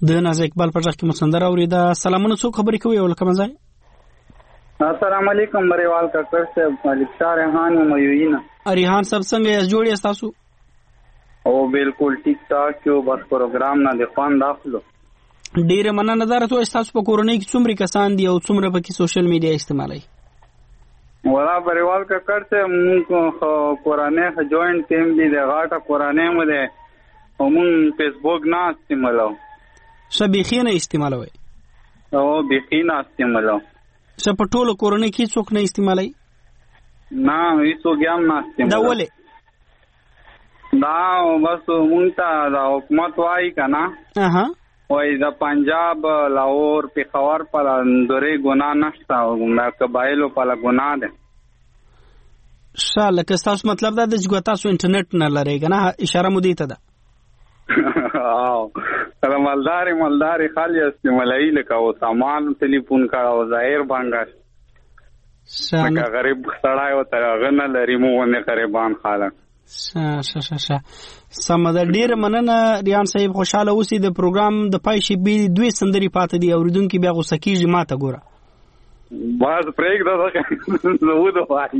د ناز اقبال په ځخ کې مسندر اوریدا. سلامونه، څوک خبرې کوي او لکه مزای؟ السلام علیکم بریوال کاکر صاحب، ملک شاه ریحان مویوینا. ریحان صاحب څنګه یې جوړی تاسو؟ او بالکل ټیک ټاک یو، بس پروګرام نه دی خوان داخلو. ډیره مننه نظر ته تاسو په کورنۍ کې څومره کسان دي او څومره په کې سوشل میډیا استعمالوي؟ ولا بریوال کاکر صاحب مونږ کورانه جوائنټ ټیم دی د غاټه کورانه مو ده او مونږ فیسبوک نه استعمالو. شبيخي نه استعمالوي او بيخي نه استعمالو. څه په ټولو کورنۍ کې څوک نه استعمالوي؟ نه هیڅوک هم نه استعمالوي. دا ولې؟ دا بس مونږ ته د حکومت وایي کنه اها وای د پنجاب لاهور پیښور په اندورې ګناه نشته او د قبایلو په ګناه ده. شاله که تاسو مطلب دا د چې تاسو انټرنیټ نه لرئ کنه، اشاره مو دی ته ده. او تر مالداري مالداري خالي استعمالي لکه او سامان ټلیفون کا او ظاهر بانګار څنګه غریب سړی او تر غنه لري مو ونه غریبان خالق. شه شه شه شه سمده ډیر مننه ریان صاحب، خوشاله اوسئ. د پروګرام د پای شي به دوی سندري پاتې دي اوریدونکو بیا غوسه کیږي ماته ګوره. باز پریک دا زه وو وای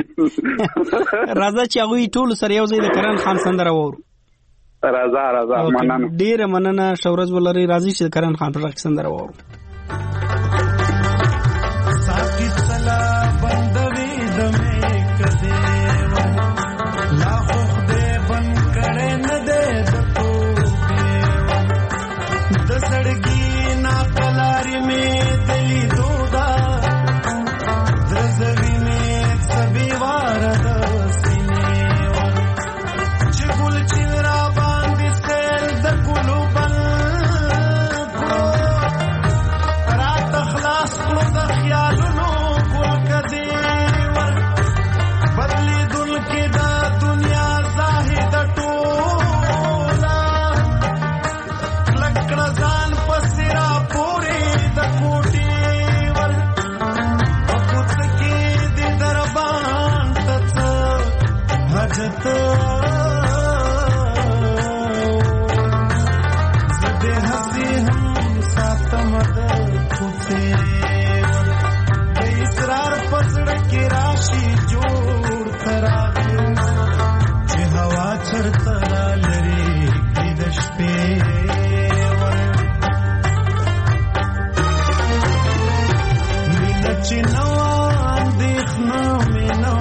راځه چې هغه ټول سره یو ځای د کرن خان سندره وورو. راځه راځه مننه ډیر مننه شورز ولري. راځي چې کرن خان پر ځای سندره وورو. ساکي سلا بندوي دمه کده لا خو دې بن کړه نه دې دکو د سړګي نا کلاري می دلی دودا درزوی می سبي وار د سینې چې ګل چې را باندې سل د ګلو بل کو رات خلاص کړو د خیالونو ګل کدي ور بدلی دل کې دا دنیا زاهد ټولا لکړه ځان پسرا پوري د کوټي ور پپوت کې دې دربان تڅ حاجت زده هسي هم ساتم د کوڅه ور د اسرار پسړ کې راشي جوړ کرا چې هوا چرته لري کې د شپې ور مینه چې نو اندېښنه مې نو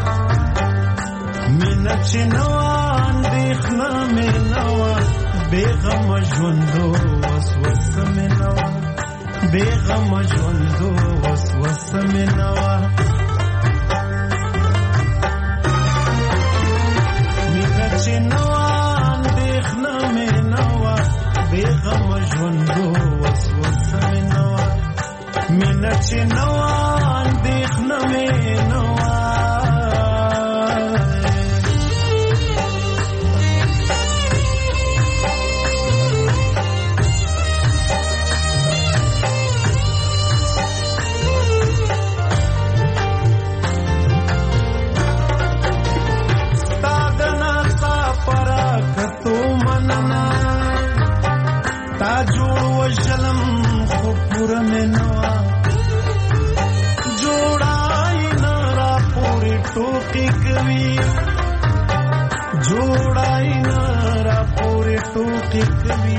مینه چې نو اندېښنه مې نو بیغم ژوندو وسوسه مې نو بیغم ژوندو وسوسه مې نو چې نو اندېښنه مې نو بیغم ژوندو وسوسه مې نو مینه چې نو اندېښنه مې نو ټوکی کوي جوړای نه را پورې ټوکی کوي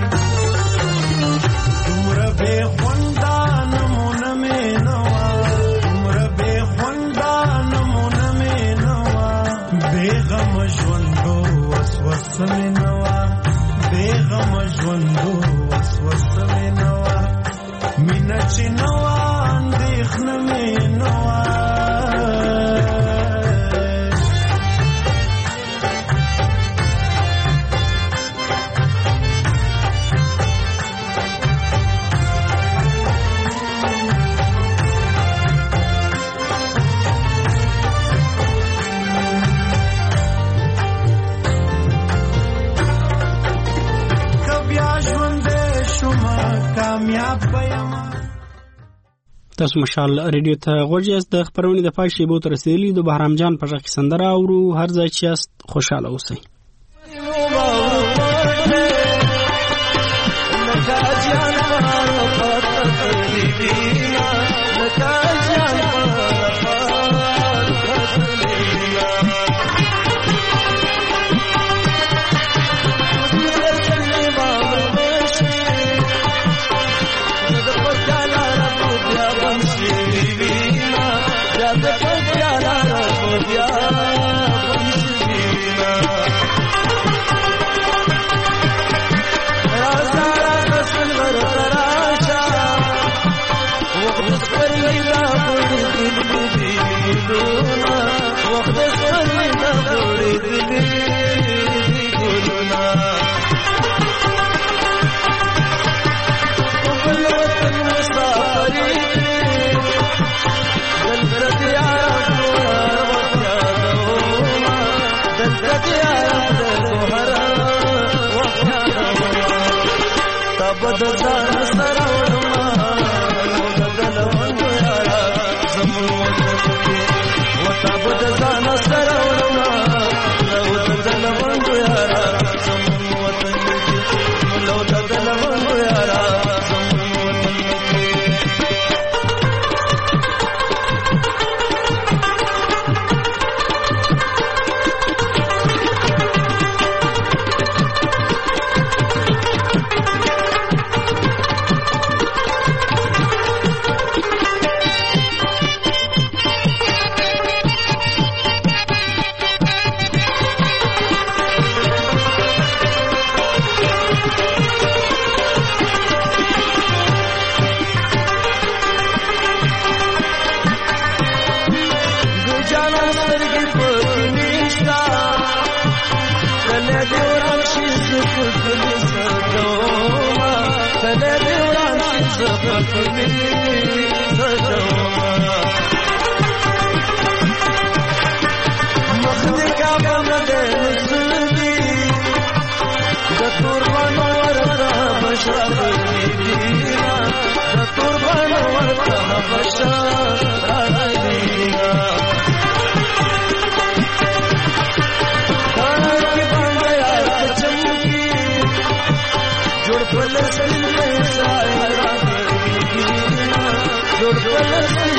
تمره به خوندان مون مې نوا تمره به خوندان مون مې نوا بیغم ژوندو وسوسه مې نوا بیغم ژوندو وسوسه مې نوا مینه چې نوا اندېښنه مې نوا تاسو مشال ریډیو ته غوږی د خبرونې د پای شی بو تر رسیدلی د بهرام جان په ځخ سندره اورو. هر ځای چې است خوشاله اوسئ. بد ځان سره وړما وتا دلوند یارا زمون وطن کې وتا بد ځان سره وړما وتا دلوند یارا زمون وطن کې وتا دلوند یارا زمون وطن کې You're